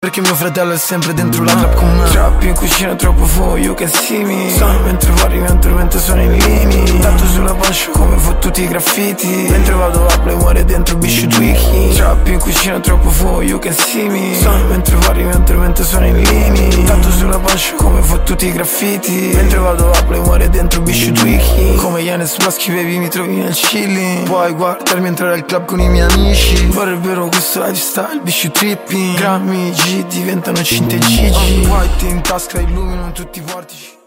Perché mio fratello è sempre dentro la trap con me. Trap in cucina troppo fuoco, you can see me. Sono mentre parli, mentre sono in linea. Tanto sulla pancia come fottuti i graffiti. Mentre vado a play muore dentro bisci twiki. Trap in cucina troppo fuoco, you can see me. Sono mentre parli, mentre sono in linea. Tanto sulla pancia come fottuti i graffiti. Mentre vado a play muore dentro bisci twiki. Come Yanis Blaschi baby mi trovi nel chilling. Puoi guardarmi entrare al club con i miei amici. Vorrebbero questo lifestyle, bisci tripping. Grammy G diventano cinte Gigi. White in tasca illuminano tutti i vortici.